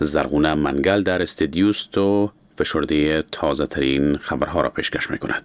زرغونه منگل در استودیو است و فشرده تازه ترین خبرها را پیشکش می کند.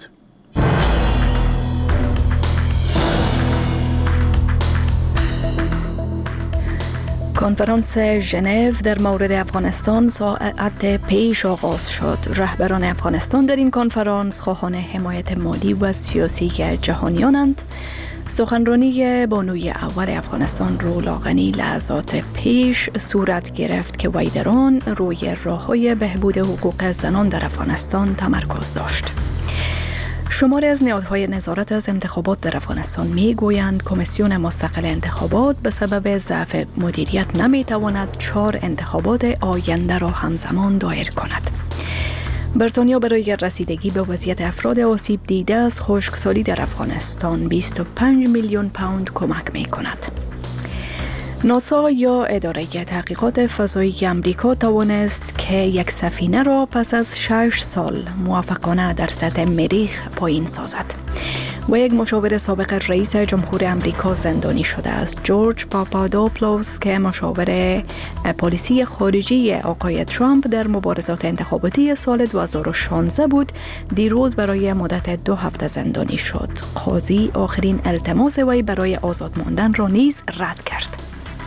کنفرانس ژنو در مورد افغانستان ساعت پیش آغاز شد. رهبران افغانستان در این کنفرانس خواهان حمایت مالی و سیاسی جهانیانند. سخنرانی بانوی اول افغانستان رولا غنی لحظات پیش صورت گرفت که وی در آن روی راه‌های بهبود حقوق زنان در افغانستان تمرکز داشت. شماری از نهادهای نظارت از انتخابات در افغانستان می‌گویند کمیسیون مستقل انتخابات به سبب ضعف مدیریت نمی‌تواند 4 انتخابات آینده را همزمان دایر کند. بریتانیا برای رسیدگی به وضعیت افراد آسیب دیده از خشکسالی در افغانستان 25 میلیون پوند کمک می‌کند. ناسا یا اداره تحقیقات فضایی امریکا توانست که یک سفینه را پس از 6 سال موفقانه در سطح مریخ پایین سازد. و یک مشاور سابق رئیس جمهور امریکا زندانی شده است. جورج پاپادوپولوس که مشاور پالیسی خارجی آقای ترامپ در مبارزات انتخاباتی سال 2016 بود، دیروز برای مدت 2 هفته زندانی شد. قاضی آخرین التماس وی برای آزاد ماندن را نیز رد کرد.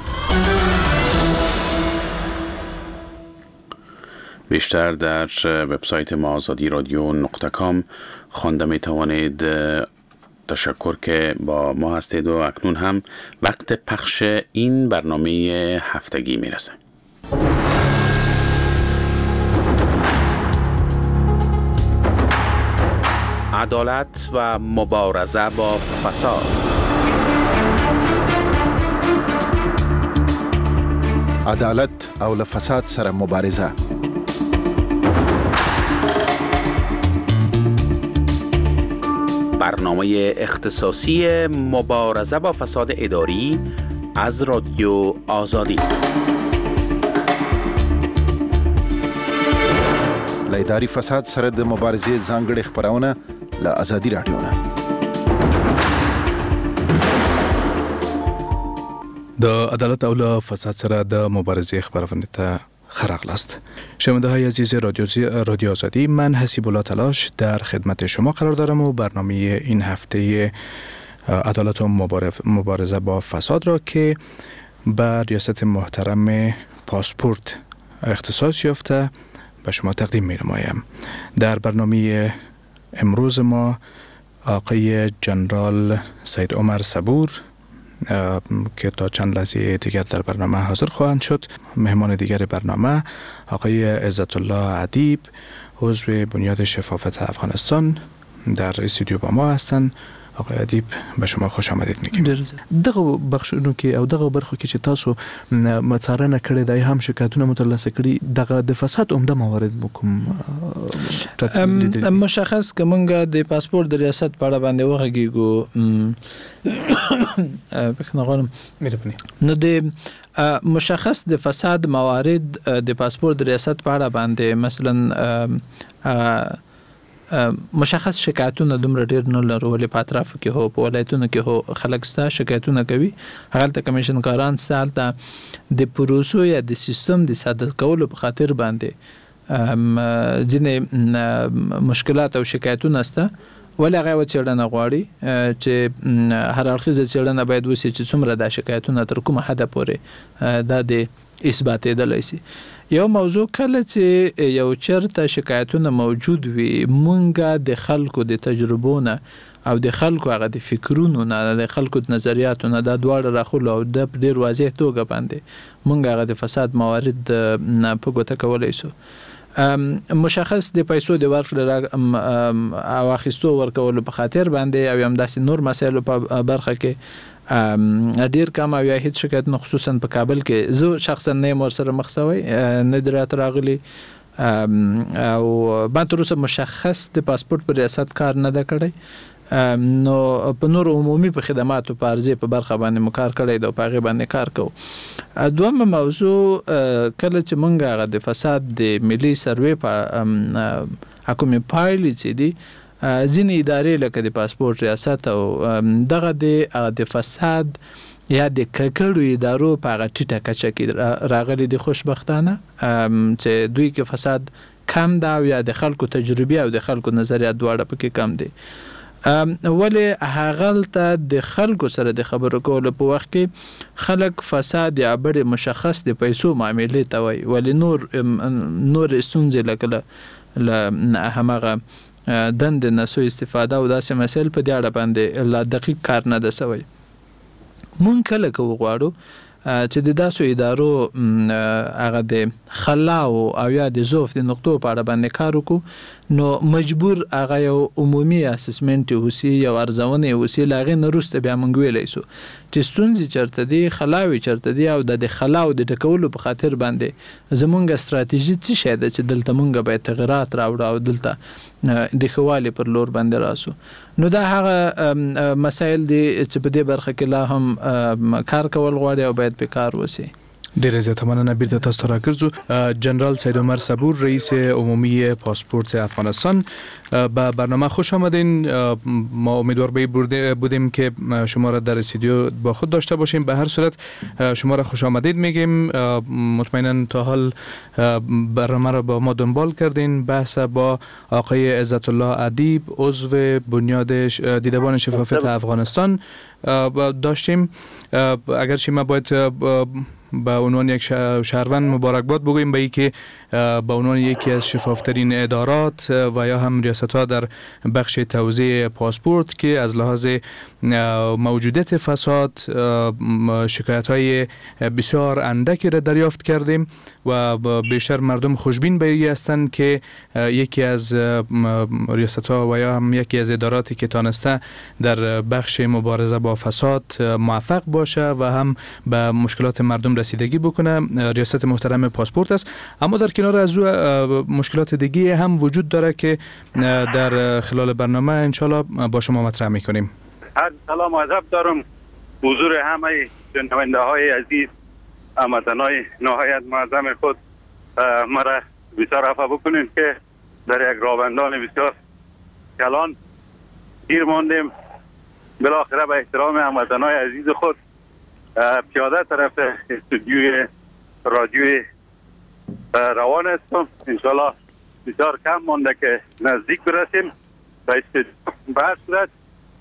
بیشتر در وبسایت ما azadi-radio.com خوانده می توانید. تشکر که با ما هستید و اکنون هم وقت پخش این برنامه هفتگی می رسه. عدالت و مبارزه با فساد. عدالت او له فساد سره مبارزه. برنامه اختصاصی مبارزه با فساد اداری از رادیو آزادی. له اداري فساد سره د مبارزې ځانګړي خبرونه له آزادي رادیو نه. د عدالت او له فساد سره د مبارزې خبرونه ته خراغلاست. شنونده های عزیز رادیو آزادی، من حسیب الله تلاش در خدمت شما قرار دارم و برنامه این هفته عدالت و مبارزه با فساد را که بر ریاست محترم پاسپورت اختصاص یافته به شما تقدیم می نمایم. در برنامه امروز ما آقای جنرال سید عمر صبور که تا چند لحظه دیگر در برنامه حاضر خواهند شد. مهمان دیگر برنامه آقای عزت الله ادیب، عضو بنیاد شفافیت افغانستان در استودیو با ما هستند. آقای ادیب به شما خوش آمدید میگیم. دغه بخښونو کې او دغه برخو کې چې تاسو مڅارنه کړې د هم شکایتونه مترلاسه کړي دغه د فساد عمده موارد مکم مشخص که مونږ د پاسپورت د ریاست په اړه باندې وغږیږو بخنغانم نو د مشخص د فساد موارد د پاسپورت د ریاست په اړه باندې مثلا مشخص شکایتونه دومره ډیر نه لرو، ولې په اطرافو کې هو په ولایتونو کې هو خلک ستا شکایتونه کوي. هغه ته کمیشنګاران سال ته د پروسو یا د سیستم د ساده کولو په خاطر باندې ځینې مشکلات او شکایتونه سته، ولې هغه چېړنه غواړي چې هر اړخیزه چېړنه باید وشي چې څومره دا شکایتونه تر کومه حده پورې دا د اثباتېدلی شي. یو موضوع کله چې یو چرته شکایتونه موجود وي، مونږه د خلکو د تجربو نه او د خلکو هغه د فکرونو نه، د خلکو د نظریاتو نه دا دواړه راخلو او د ډیر واضح توګه باندې مونږ هغه د فساد موارد نه په ګوته کولی شو. مشخص د پیسو د ورکړې او اخیستو ورکولو په خاطر باندې او همداسې نور مسایلو په برخه کې ډیر کم او یا هیڅ شکایتونه خصوصا په کابل کې زه شخصا نه یم ورسره مخ شوی، نه دی راته راغلی او ما تر اوسه مشخص د پاسپورت په ریاست کار نه ده کړی. نو په نور عمومي په خدماتو په عرضې په برخه باندې مو کار کړی دی او په هغې باندې کار کوو. دویمه موضوع کله چې مونږ هغه د فساد د ملي سروې په حکومي پایلې چې دي ځینې ادارې لکه د پاسپورت ریاست او دغه د فساد یا د ککړو ادارو په هغه ټیټه کچه کې راغلي دي خوشبختانه چې دوی کې فساد کم دا او یا د خلکو تجربه او د خلکو نظریات دواړه پکې کم دي. ولې هغه ته د خلکو سره د خبرو کولو په وخت کې خلک فساد یا بړې مشخص د پیسو معاملې ته وایي، ولې نور ستونزې لکه همغه دند نسو استفاده او داسې مسایل په دې اړه باندې لا دقیق کار نه ده سوی. مونږ کله کوو غواړو چې د داسو ادارو هغه د خلاو او یا د ضعف د نقطو په اړه باندې کار وکړو، نو مجبور هغه یو عمومي اسسمنت وسی یا ارزونه وسی لاغې نه وروسته بیا مونږ ویلی سو چې ستونزې چرته دي، خلاوي چرته دي، او د خلاو د ټکولو په خاطر باندې زمونږ ستراتیژي څه شی ده چې دلته مونږ باید تغیرات راوړو او دلته د خوالي پر لور باندې راسو. نو دا هغه مسایل دي چې په دې برخه کې لا هم کار کول غواړي او باید په کار وسی. ډیره زیاته مننه. بیرته تاسو ته راګرځو. جنرال سید عمر صبور، رئیس عمومی پاسپورت افغانستان، به برنامه خوش آمدین. ما امیدوار بودیم که شما را در استودیو با خود داشته باشیم. به هر صورت شما را خوش آمدید میگیم. مطمئنا تا حال برنامه را با ما دنبال کردین. بحث با آقای عزت الله ادیب، عضو بنیاد دیدبان شفافیت افغانستان داشتیم. اگرچه ما باید به عنوان یک شهروند مبارکباد بگوییم به اینکه به عنوان یکی از شفافترین ادارات و یا هم ریاست‌ها در بخش توزیع پاسپورت که از لحاظ موجودیت فساد شکایت‌های بسیار اندکی را دریافت کردیم و بیشتر مردم خوشبین به این هستند که یکی از ریاست‌ها و یا هم یکی از اداراتی که تانسته در بخش مبارزه با فساد موفق باشه و هم به مشکلات مردم رسیدگی بکنه ریاست محترم پاسپورت است. اما در کنار از او مشکلات دیگه هم وجود داره که در خلال برنامه انشالله با شما مطرح میکنیم. سلام و ادب دارم حضور همه شنونده های عزیز، هموطنان نهایت معظم خود. مرا بسیار عفو بکنید که در یک راهبندان بسیار کلان گیر ماندیم. بالاخره به احترام هموطنان عزیز خود پیاده طرف استودیوی رادیوی روان هستم. انشالله بسیار کم مانده که نزدیک برسیم به استودیو. به هر صورت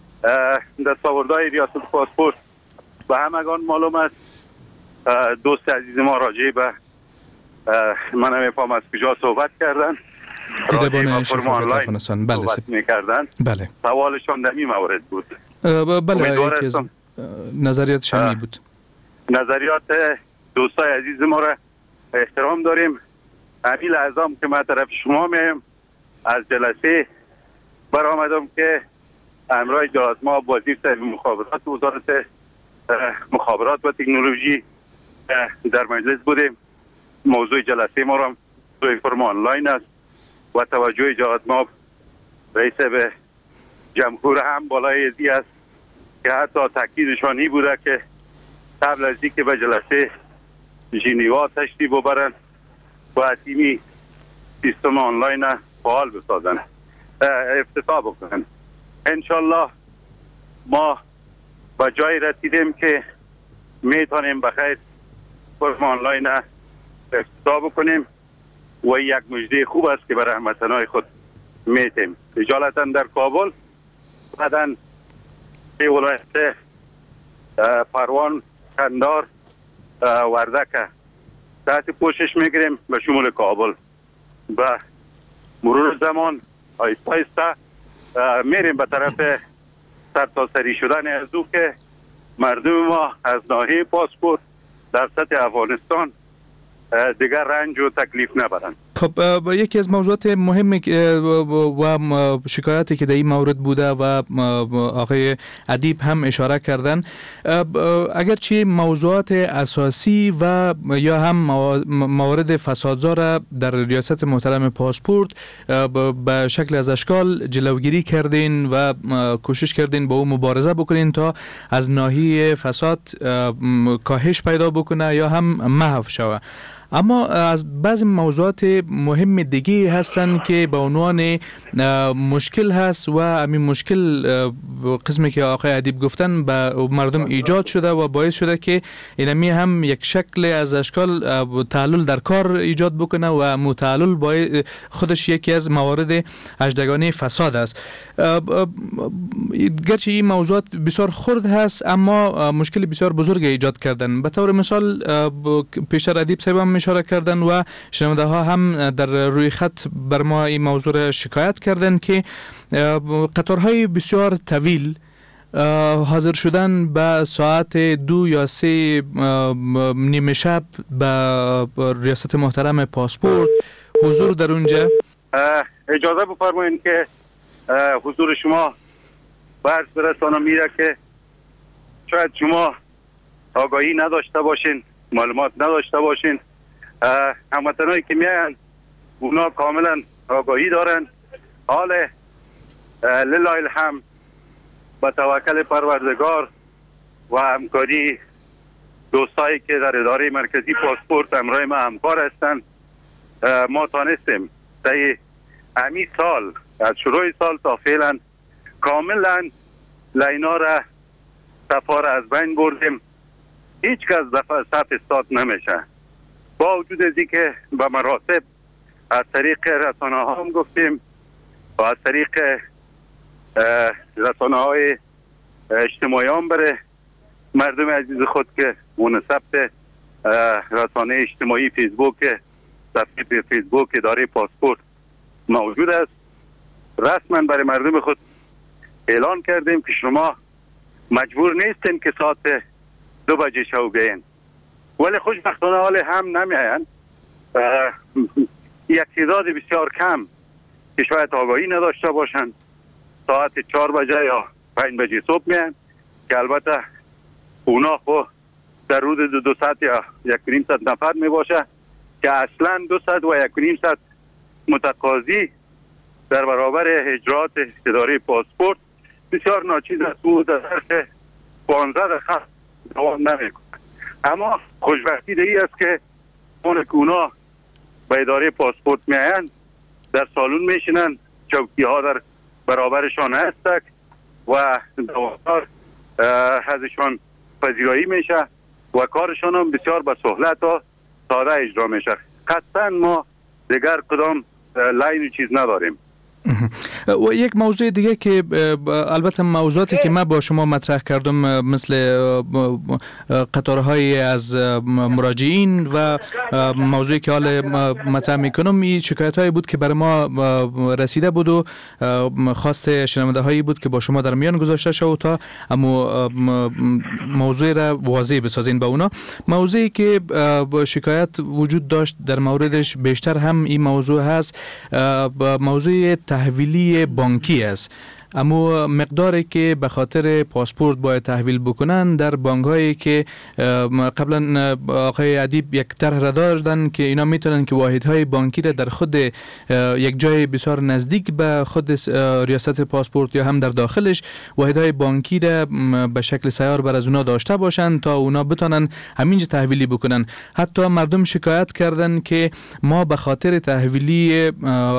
دستاوردهای ریاست پاسپورت به همگان معلوم است. دوست عزیز ما راجع به من نمیفهم از کجا صحبت کردن، دیدبان شفافیت افغانستان صحبت میکردن. بله. سوالشان در این مورد بود. بله، یکی از نظریات شمی بود. نظریات دوستای عزیز ما را احترام داریم. همین لحظه که من طرف شما میم از جلسه برآمدم که همراه جلال ما وزیر صاحب مخابرات وزارت مخابرات و تکنولوژی در مجلس بودیم. موضوع جلسه ما را توی فرم آنلاین است و توجه جلال ما رئیس به جمهور هم بالای ازی است که حتی تاکیدشان این بوده که قبل از اینکه به جلسه ژنوا تشریف ببرن و تیمی سیستم آنلاین فعال بسازن، افتتاح بکنن. انشالله ما به جای رسیدیم که میتونیم بخیر فرم آنلاین افتتاح بکنیم و یک مژده خوب است که برای هموطنان خود میتیم. اجالتا در کابل، بعدن به ولایت پروان، کندار، وردک تحت پوشش میگیریم به شمول کابل. به مرور زمان آیسته آیسته میریم به طرف سرتاسری شدن از او که مردم ما از ناحیه پاسپورت در سطح افغانستان دیگر رنج و تکلیف نبرند. خب یکی از موضوعات مهم و شکایاتی که در این مورد بوده و آقای ادیب هم اشاره کردن، اگرچه موضوعات اساسی و یا هم موارد فسادزا در ریاست محترم پاسپورت به شکل از اشکال جلوگیری کردین و کوشش کردین با او مبارزه بکنین تا از ناحیه فساد کاهش پیدا بکنه یا هم محو شود. اما از بعضی موضوعات مهم دیگه هستن که به عنوان مشکل هست و همین مشکل قسمی که آقای ادیب گفتن به مردم ایجاد شده و باعث شده که اینمی هم یک شکل از اشکال تعلل در کار ایجاد بکنه و متعلل خودش یکی از موارد اژدگانی فساد است. گرچه این موضوعات بسیار خرد هست اما مشکل بسیار بزرگ ایجاد کردن. به طور مثال پیشتر ادیب صاحب هم اشاره کردن و شنونده ها هم در روی خط بر ما این موضوع را شکایت کردن که قطارهای بسیار طویل حاضر شدن به ساعت 2 یا 3 نیمه شب به ریاست محترم پاسپورت حضور در اونجا. اجازه بفرمایید که حضور شما برس برسانم میره که شاید شما آگاهی نداشته باشین، معلومات نداشته باشین. هموطنایی که میاین اونا کاملا آگاهی دارن. حال لله الحمد با توکل پروردگار و همکاری دوستایی که در اداره مرکزی پاسپورت همراه ما همکار هستند ما تانستیم طی همین سال از شروع سال تا فعلا کاملا لینا را سفار از بین بردیم. هیچ کس صف استاد نمیشه. با وجود از اینکه به مراتب از طریق رسانه ها هم گفتیم و از طریق رسانه های اجتماعی هم بره مردم عزیز خود که منصب رسانه اجتماعی فیسبوک، صفحه فیسبوک اداره پاسپورت موجود است، رسما برای مردم خود اعلان کردیم که شما مجبور نیستین که ساعت 2 بجه شب بیاین، ولی خوشبختانه حال هم نمیاین. یک تعداد بسیار کم که شاید آگاهی نداشته باشند ساعت 4 بجه یا 5 بجه صبح میاین که البته اونا خو در حدود 200 یا 1.5 نفر می باشه که اصلا 200 و 1.5 متقاضی در برابر اجرات اداره پاسپورت بسیار ناچیز است و در ظرف 15 دقیقه دوام نمیکنه. اما خوشبختی دیگه است که اون که اونا به اداره پاسپورت میاین در سالون میشینن، چوکی ها در برابرشان هست و دوامدار ازشان پذیرایی میشه و کارشان هم بسیار به سهولت و ساده اجرا میشه. قطعا ما دیگر کدام لاین چیز نداریم. و یک موضوع دیگه که البته موضوعاتی که من با شما مطرح کردم مثل قطارهای از مراجعین و موضوعی که حال مطرح میکنم این شکایت هایی بود که برای ما رسیده بود و خواست شنونده هایی بود که با شما در میان گذاشته شد تا اما موضوع را واضح بسازین با اونا. موضوعی که شکایت وجود داشت در موردش بیشتر هم این موضوع هست، موضوع تحویلی بانکی است. اما مقداری که به خاطر پاسپورت باید تحویل بکنن در بانک هایی که قبلا آقای ادیب یک طرح را داشتن که اینا میتونن که واحدهای بانکی را در خود یک جای بسیار نزدیک به خود ریاست پاسپورت یا هم در داخلش واحدهای بانکی را به شکل سیار بر از اونا داشته باشن تا اونا بتونن همینجا تحویلی بکنن. حتی مردم شکایت کردن که ما به خاطر تحویلی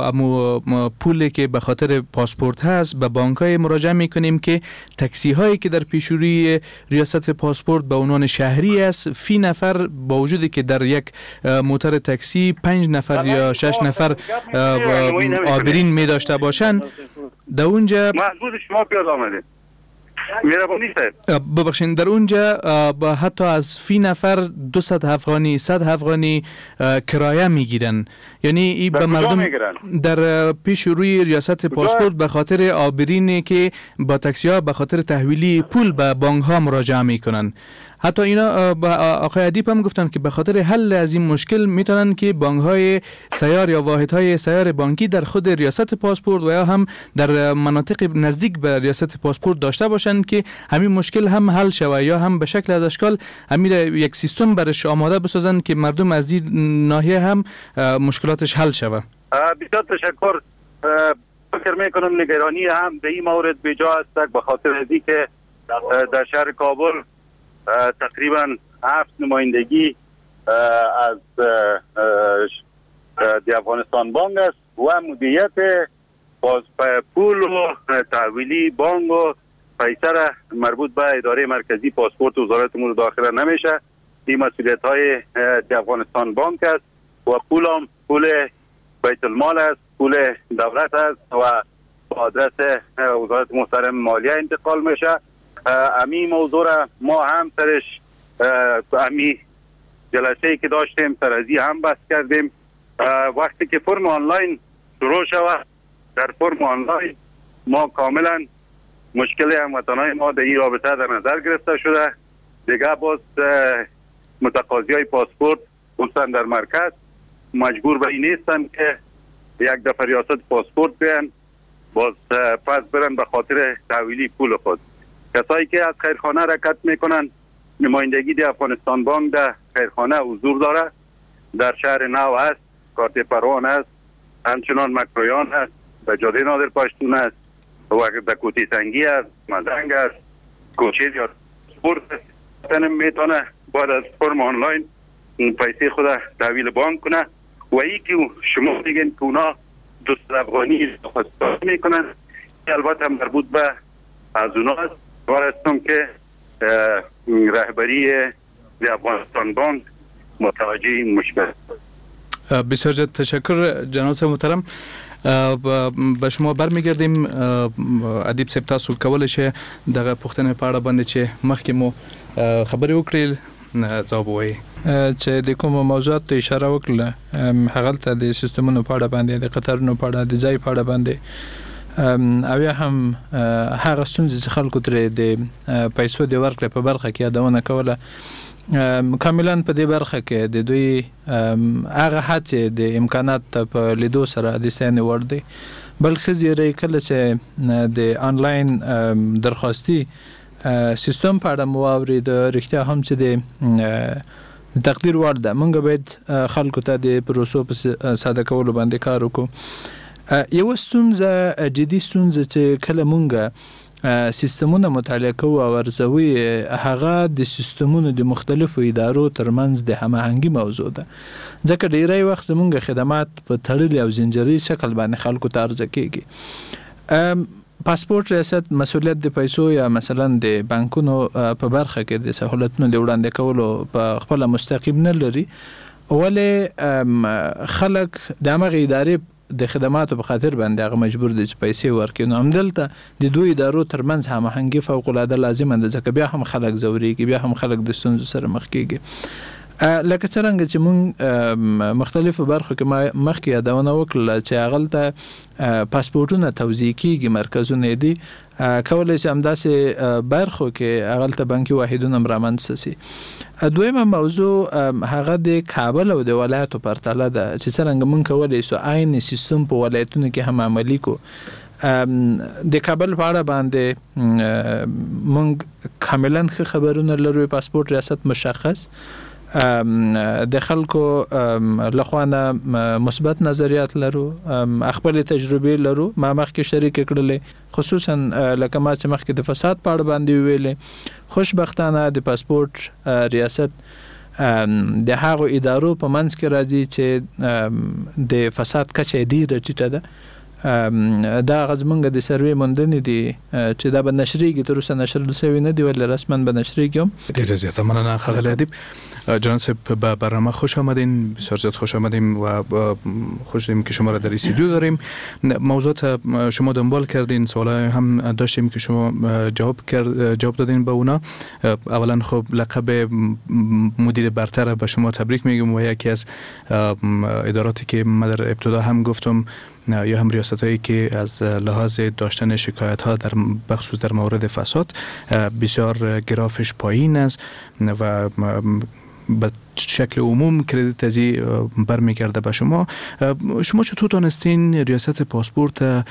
پولی که به خاطر پاسپورت هست به بانک‌های مراجعه می‌کنیم که تاکسی هایی که در پیشروی ریاست پاسپورت به عنوان شهری است، فی نفر با وجودی که در یک موتور تاکسی 5 نفر یا 6 نفر آبرین می داشته باشند، در اونجا مجبور شما بیاد آمده ببخشید در اونجا حتی از فی نفر 200 افغانی 100 افغانی کرایه میگیرن. یعنی این به مردم در پیش روی ریاست پاسپورت به خاطر آبرینی که با تاکسی ها به خاطر تحویلی پول به بانک ها مراجعه میکنن. حتی اینا آقای ادیب هم گفتن که به خاطر حل از این مشکل میتونن که بانک های سیار یا واحد های سیار بانکی در خود ریاست پاسپورت و یا هم در مناطق نزدیک به ریاست پاسپورت داشته باشن که همین مشکل هم حل شود یا هم به شکل از اشکال همین یک سیستم برش آماده بسازن که مردم از این ناحیه هم مشکلاتش حل شود. بسیار تشکر. فکر میکنم نگرانی هم به این مورد بجا است به خاطر ازی که در شهر کابل تقریبا 7 نمایندگی از دی افغانستان بانک است و مدیریت باز پول و تحویلی بانک و پیسه را مربوط به اداره مرکزی پاسپورت وزارت امور داخله نمیشه. این مسئولیت های دی افغانستان بانک است و پول هم پول بیت المال است، پول دولت است و با آدرس وزارت محترم مالیه انتقال میشه. امی موضوع را ما هم سرش امی جلسه‌ای که داشتیم سرازی هم بحث کردیم. وقتی که فرم آنلاین شروع شود، در فرم آنلاین ما کاملا مشکل هموطنان ما در این رابطه در نظر گرفته شده. دیگه باز متقاضی های پاسپورت خصوصا در مرکز مجبور به این نیستن که یک دفعه ریاست پاسپورت بیان باز پس برن به خاطر تحویلی پول خود. کسایی که از خیرخانه حرکت میکنن، نمایندگی دی افغانستان بانک در خیرخانه حضور داره، در شهر نو است، کارت پروان است، همچنان مکرویان است، در جاده نادر پشتون است و در کوتی سنگی است، مزنگ است، کوچه یا سپورت است. میتونه بعد از فرم آنلاین پیسه خود تحویل بانک کنه و ای که شما دیگن که اونا دوست افغانی خواستار میکنن البته مربوط به از اونا است. وارستم که رهبری افغانستان بانک متوجه این مشکل. بسیار زیاد تشکر جناب محترم. به شما برمیگردیم. ادیب صاحب تاسو کولای شئ دغه پوښتنې په اړه باندې چې مخکې مو خبرې وکړې ځواب ووایي. چې د کوم موضوعات ته اشاره وکړه هغه ته د سیستمونو په اړه باندې د قطارونو په اړه د ځای په اړه باندې او هم هغه ستونزې چې خلکو ترې د پیسو د ورکړې په برخه کې یادونه کوله. کاملا په دې برخه کې د دوی هغه هڅې د امکانات په لیدو سره د ستاینې وړ دی. بلکې زیری کله چې د آنلاین درخواستي سیستم په اړه مو اورید رښتیا هم چې د تقدیر وړ ده. موږ باید خلکو ته د پروسو په ساده کولو باندې کار وکړو. یو ستونزه جدي ستونزه چې کله موږ سیستمونه مطالعه کوو او ارزوي هغه د سیستمونو د مختلفو ادارو ترمنځ د هماهنګي موضوع ده. ځکه ډیری وخت زموږ خدمات په تړلي او زنجیري شکل باندې خلکو ته عرضه کیږي. پاسپورت ریاست مسؤلیت د پیسو یا مثلا د بانکونو په برخه کې د سہولتونو د وړاندې کولو په خپل مستقیم نه لري، ولې خلک د هغه ادارې د خدماتو په خاطر باندې هغه مجبور دي چې پیسې ورکړي. نو همدلته د دوی ادارو ترمنځ هماهنګي فوق العاده لازمه ده، ځکه بیا هم خلک ځورېږي، بیا هم خلک د ستونزو سره مخ کېږي. لکه څرنګه چې موږ مختلفو برخو کې مخکې یادونه وکړله چې هغلته پاسپورټونه توزیع کېږي، مرکزونه دي، کولی شي همداسې برخو کې هغلته بانکي واحدونه هم رامنځته سي. دویمه موضوع هغه د کابل او د ولایتو پرتله ده چې څرنګه موږ کولی شو عین سیستم په ولایتونو کې هم عملي کو. د کابل په اړه باندې موږ کاملا ښه خبرونه لرو. پاسپورت ریاست مشخص د خلکو لخوانه مثبت نظریات لرو، خپل تجربه لرو. ما مخکې شریک کړلې خصوصا لکه ما چې مخکې د فساد په اړه باندې ویلې. خوشبختانه د پاسپورت ریاست د هغو ادارو په منځ کې راځي چې د فساد کچه ډیره ټیټه ده. دا غزمنګ د سروې موندنې دي چې دا به نشریږي، تر اوسه نشر شوی نه دی ولې رسما به نشریږي. ډیره زیاته مننه ښاغلی ادیب. جناب صاحب به برنامه خوش آمدین، بسیار زیاد خوش آمدیم و خوش شدیم که شما را در استودیو داریم. موضوعات شما دنبال کردین، سوالای هم داشتیم که شما جواب دادین به اونا. اولا خب لقب مدیر برتر به شما تبریک میگم و یکی از اداراتی که من در ابتدا هم گفتم یا هم ریاستایی که از لحاظ داشتن شکایت ها در بخصوص در مورد فساد بسیار گرافش پایین است و به شکل عموم کردیت ازی برمیگرده به شما. شما چطور تانستین ریاست پاسپورت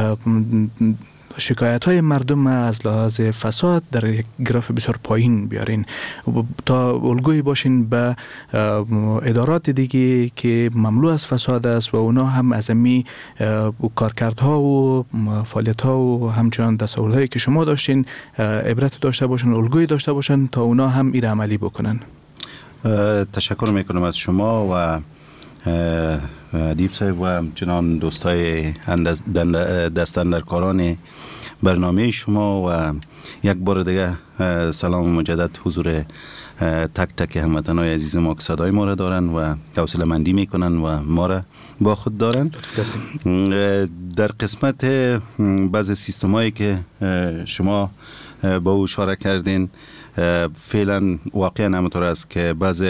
شکایت های مردم از لحاظ فساد در یک گراف بسیار پایین بیارین تا الگویی باشین به ادارات دیگه که مملو از فساد است و اونا هم از امی کارکردها و فعالیت ها و همچنان دستاورد هایی که شما داشتین عبرت داشته باشن، الگویی داشته باشن تا اونا هم این عملی بکنن؟ تشکر میکنم از شما و ادیب صاحب و جنان دوستای دستاندرکاران برنامه شما و یک بار دیگه سلام مجدد حضور تک تک هموطنای عزیز ما که صدای ما را دارن و حوصله مندی میکنن و ما را با خود دارن. در قسمت بعض سیستمایی که شما با او اشاره کردین، فعلا واقعا همونطور است که بعض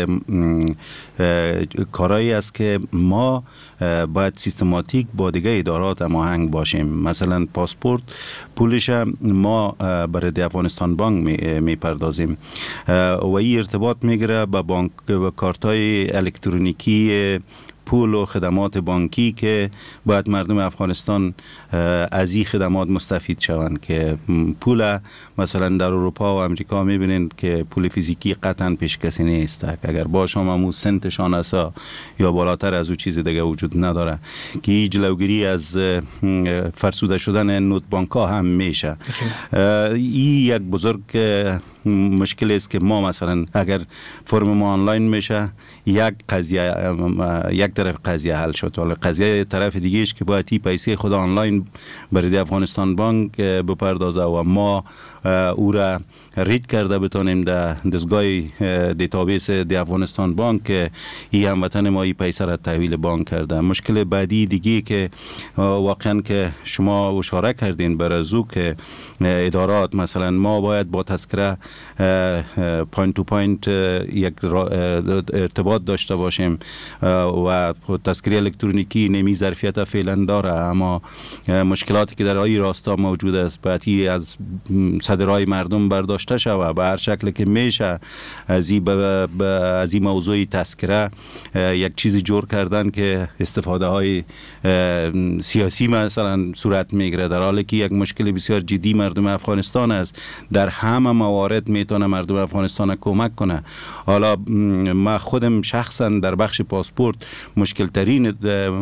کارهایی است که ما باید سیستماتیک با دیگه ادارات هماهنگ باشیم. مثلا پاسپورت پولش ما برای افغانستان بانک میپردازیم و این ارتباط میگیره با بانک کارتای الکترونیکی پول و خدمات بانکی که باید مردم افغانستان از این خدمات مستفید شوند. که پول مثلا در اروپا و امریکا میبینید که پول فیزیکی قطعا پیش کسی نیست، اگر باشه همون سنتشان است یا بالاتر از او چیز دیگه وجود نداره که این جلوگیری از فرسوده شدن نوت بانک ها هم میشه. این یک بزرگ مشکل است که ما مثلا اگر فرم ما آنلاین میشه یک طرف قضیه حل شد، ولی قضیه طرف دیگه است که باید این پیسه خود آنلاین برای افغانستان بانک بپردازه و ما او را رید کرده بتونیم در دستگاه دیتابیس دی افغانستان بانک که این هموطن ما این پیسه را تحویل بانک کرده. مشکل بعدی دیگه که واقعا که شما اشاره کردین برازو که ادارات مثلا ما باید با تذکره پوینت تو پوینت یک ارتباط داشته باشیم و تذکره الکترونیکی نمی ظرفیت فعلا داره، اما مشکلاتی که در این راستا موجود است باید از صدرهای مردم برداشته شود به هر شکل که میشه. از این موضوع تذکره یک چیزی جور کردن که استفاده های سیاسی مثلا صورت میگیره، در حالی که یک مشکل بسیار جدی مردم افغانستان است. در همه موارد میتونه مردم افغانستان کمک کنه. حالا ما خودم شخصا در بخش پاسپورت مشکل ترین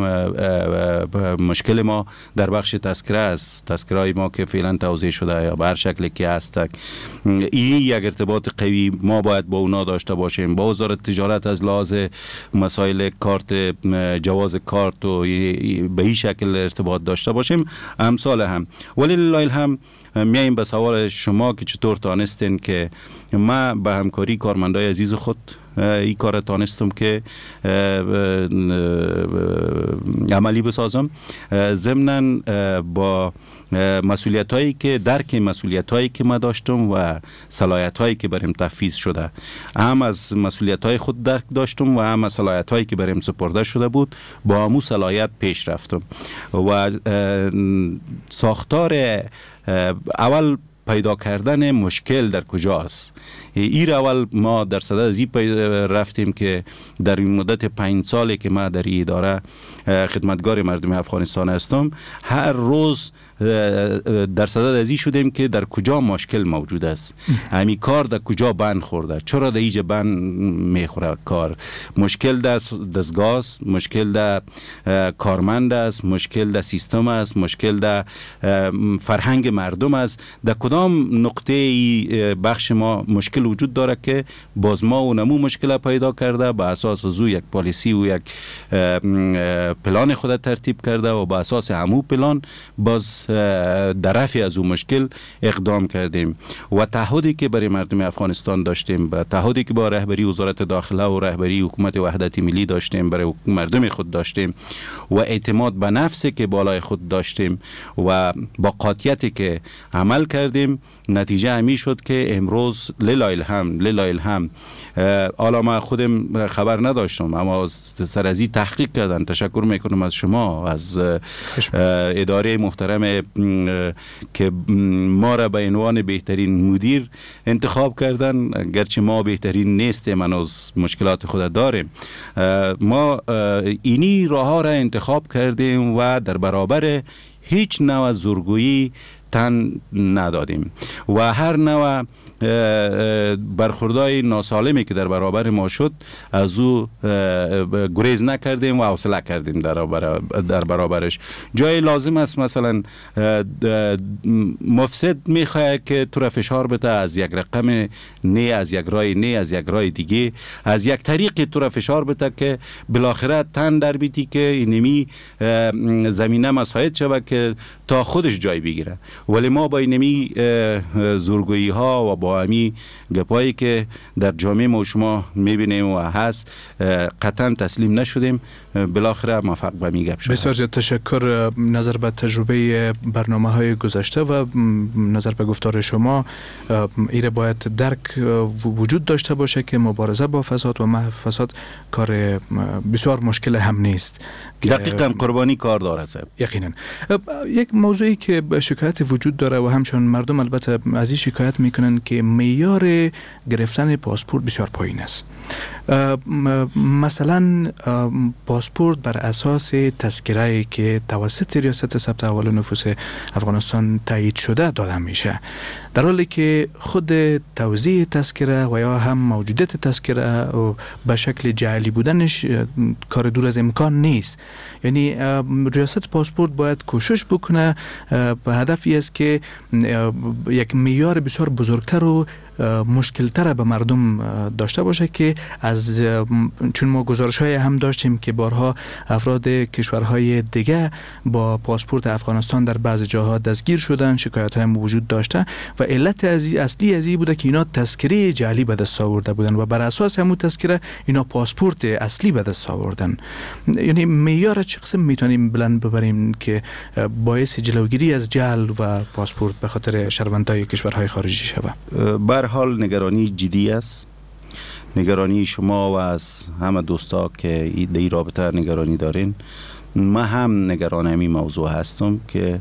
مشکل ما در بخش تذکره است. تذکره ما که فعلا توزیع شده یا به هر شکل که هست، این یک ارتباط قوی ما باید با اونا داشته باشیم. با وزارت تجارت از لحاظ مسائل کارت، جواز کارت و به این شکل ارتباط داشته باشیم امثال هم. ولی لایل هم میاییم به سوال شما که چطور تانستین که ما به همکاری کارمندای عزیز خود این کار تانستم که عملی بسازم، ضمناً با مسئولیت هایی که درک مسئولیت هایی که ما داشتم و صلاحیت هایی که بریم تفویض شده، هم از مسئولیت های خود درک داشتم و هم از صلاحیت هایی که بریم سپرده شده بود با همون صلاحیت پیش رفتم. و ساختار اول پیدا کردن مشکل در کجاست، این اول ما در صدد از این رفتیم که در این مدت 5 سالی که ما در این اداره خدمتگار مردم افغانستان هستم، هر روز در صدد از این شدیم که در کجا مشکل موجود است، همین کار در کجا بند خورده، چرا در اینجا بند میخوره کار، مشکل در دستگاه است، مشکل در کارمند است، مشکل در سیستم است، مشکل در فرهنگ مردم است، در کدام نقطه بخش ما مشکل وجود داره که باز ما اونمو مشکل پیدا کرده به اساس از یک پالیسی و یک پلان خود ترتیب کرده و با اساس همو پلان باز در رفع از اون مشکل اقدام کردیم. و تعهدی که برای مردم افغانستان داشتیم، با تعهدی که با رهبری وزارت داخله و رهبری حکومت وحدت ملی داشتیم برای مردم خود داشتیم و اعتماد به نفسی که بالای خود داشتیم و با قاطعیتی که عمل کردیم، نتیجه همی شد که امروز للایل هم حالا ما خودم خبر نداشتم اما سر از این تحقیق کردن. تشکر میکنم از شما، از اداره محترم که ما را به عنوان بهترین مدیر انتخاب کردن، گرچه ما بهترین نیستیم، هنوز مشکلات خود داریم. ما اینی راه ها را انتخاب کردیم و در برابر هیچ نوع زورگویی تن ندادیم و هر نوع برخوردهای ناسالمی که در برابر ما شد از او گریز نکردیم و حوصله کردیم در برابرش. جای لازم است مثلا مفسد میخواد که تو را فشار بده از یک رقم نه، از یک رای نه، از یک رای دیگه، از یک طریقی تو را فشار بده که بالاخره تن در بیتی که اینمی زمینه مساعد شود که تا خودش جای بگیره. ولی ما با اینمی زورگویی ها و با امی گپایی که در جامعه ما شما میبینیم و هست قطعا تسلیم نشدیم، بالاخره موفق به می گپ شدیم. بسیار زیاد تشکر. نظر به تجربه برنامه های گذشته و نظر به گفتار شما، ایره باید درک وجود داشته باشه که مبارزه با فساد و محو فساد کار بسیار مشکل هم نیست. دقیقاً قربانی کار داره. یقینا یک موضوعی که شکایت وجود داره و همچنان مردم البته از این شکایت میکنن که معیار گرفتن پاسپورت بسیار پایین است. مثلا پاسپورت بر اساس تذکره‌ای که توسط ریاست ثبت احوال نفوس افغانستان تایید شده داده میشه، در حالی که خود توزیع تذکره و یا هم موجودیت تذکره و به شکل جعلی بودنش کار دور از امکان نیست. یعنی ریاست پاسپورت باید کوشش بکنه به هدفی است که یک معیار بسیار بزرگتر و مشکلتر به مردم داشته باشه که از چون ما گزارش‌های هم داشتیم که بارها افراد کشورهای دیگه با پاسپورت افغانستان در بعضی جاها دستگیر شدن، شکایت‌های هم وجود داشته و علت اصلی از این بوده که اینا تذکره جعلی به دست آورده بودن و بر اساس همون تذکره اینا پاسپورت اصلی به دست آوردن. یعنی معیار چه قسم میتونیم بلند ببریم که باعث جلوگیری از جعل و پاسپورت به خاطر شهروندان کشورهای خارجی شود؟ به حال نگرانی جدی است، نگرانی شما و از همه دوستا که این رابطه نگرانی دارین. ما هم نگران همین موضوع هستم که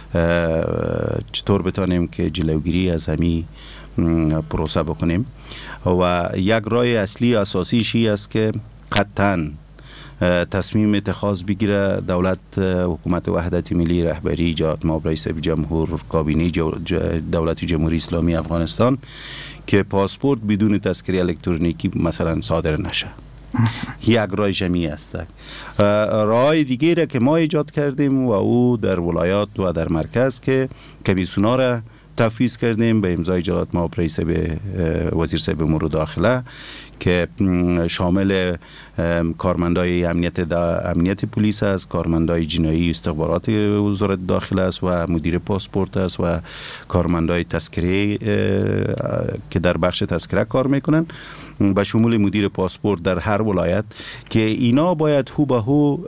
چطور بتانیم که جلوگیری از همین پروسه بکنیم و یک راه اصلی اساسیش است که قطعاً تصمیم اتخاذ بگیره دولت، حکومت وحدت ملی رهبری جناب رئیس جمهور، کابینه دولت جمهوری اسلامی افغانستان که پاسپورت بدون تذکره الکترونیکی مثلا صادر نشه. یک راه جمعی است. راه دیگه را که ما ایجاد کردیم و او در ولایات و در مرکز که کمیسیونا را تفویض کردیم به امضای جلالت مآب رئیس وزیر صاحب امور داخله که شامل کارمندای امنیت پلیس است، کارمندای جنایی استخبارات وزارت داخله است و مدیر پاسپورت است و کارمندای تذکره که در بخش تذکره کار میکنن به شمول مدیر پاسپورت در هر ولایت که اینا باید هو به هو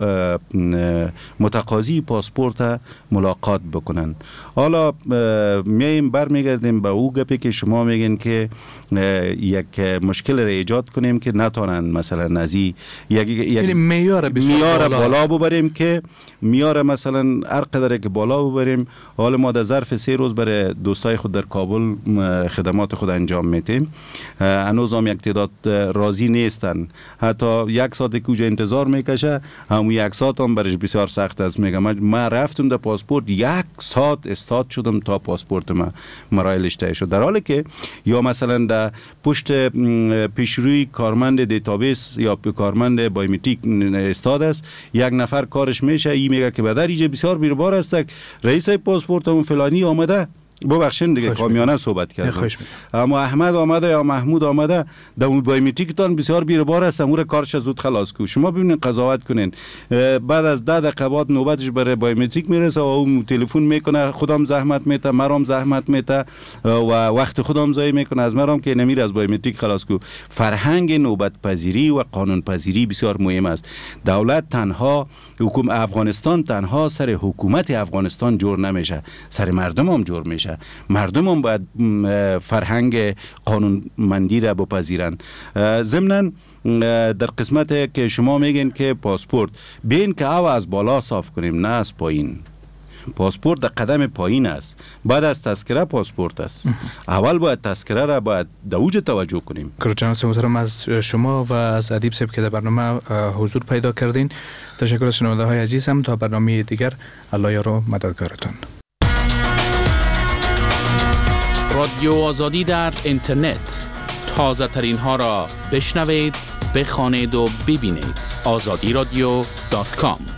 متقاضی پاسپورت ملاقات بکنن. حالا میایم برمیگردیم به او گپی که شما میگین که یک مشکل را ایجاد کنیم که نتونن مثلا از یک معیار بالا ببریم که معیار مثلا هر قدر که بالا ببریم. حالا ما در ظرف 3 روز برای دوستای خود در کابل خدمات خود انجام میدیم، هنوز هم یک تعداد راضی نیستن، حتی 1 ساعت که کجا انتظار میکشه همون 1 ساعت هم برش بسیار سخت است. میگم من رفتم در پاسپورت 1 ساعت استاد شدم تا پاسپورت ما مراحلش طی شد، در حالی که یا مثلا در پشت پیشروی کارمند دیتابیس یا کارمند بایومتریک استاد است، 1 نفر کارش میشه، این میگه که بدر ایجا بسیار بیربار است رئیس پاسپورت اون فلانی آمده، ببخشید دیگه کامیانه صحبت کردم، اما احمد آمده یا محمود آمده در اون بایومتریکتان بسیار بیربار است، امور کارش زود خلاص کو. شما ببینید قضاوت کنین، بعد از 10 دقیقه بعد نوبتش برای بایومتریک میرسه و اون تلفن میکنه، خودم زحمت میته، مرام زحمت میته و وقت خودم ضایع میکنه از مرام که نمیر از بایومتریک خلاص کو. فرهنگ نوبت پذیری و قانون پذیری بسیار مهم است. دولت تنها افغانستان تنها سر حکومت افغانستان جور نمیشه، سر مردم هم جور میشه. مردم هم باید فرهنگ قانونمندی را بپذیرن. ضمناً در قسمت که شما میگین که پاسپورت بین که او از بالا صاف کنیم نه از پایین. پاسپورت در قدم پایین است، بعد از تذکره پاسپورت است. اول باید تذکره را باید دوج توجه کنیم. جناب محترم از شما و از ادیب صاحب که در برنامه حضور پیدا کردین تشکر. از شنونده های عزیز هم تا برنامه دیگر الله یار و مددگارتان. رادیو آزادی در اینترنت. تازه ترین ها را بشنوید، بخوانید و ببینید. azadiradyo.com